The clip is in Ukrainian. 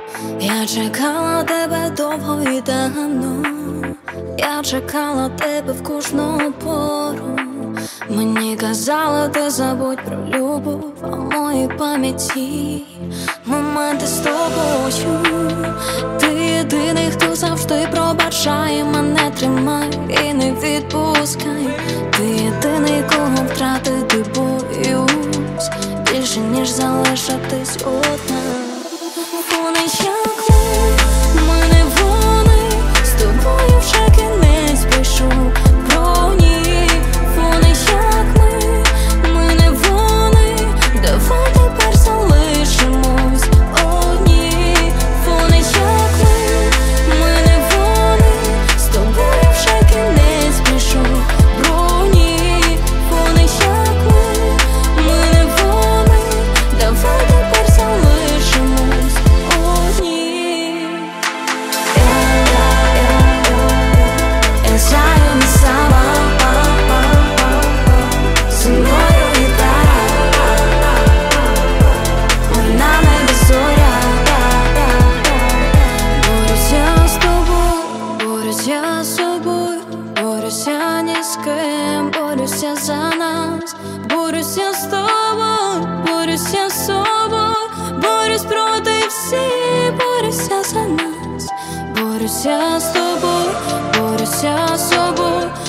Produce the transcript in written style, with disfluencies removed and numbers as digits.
Я чекала тебе довго і давно, я чекала тебе в кожну пору. Мені казали, ти забудь про любов, а в моїй пам'яті моменти з тобою. Ти єдиний, хто завжди пробачає, мене тримай і не відпускай. Ти єдиний, кого втратити боюсь більше, ніж залишитись одна. Вони як ми не вони, з тобою вже кінець прийшов. Про ні, вони як ми не вони, давай тепер залишимось одні. Вони як ми не вони, з тобою вже кінець прийшов. Про ні, вони як ми не вони, давай тепер залишимось одні. Я знаю, не сама зі мною літає, ми на небі зоря. Борюся з тобою, борюся з собою, борюся ні з ким, борюся за нас. Борюся з тобою, борюся з собою, борюсь проти всіх, борюся за нас. Борюся з тобою, борюся з собою,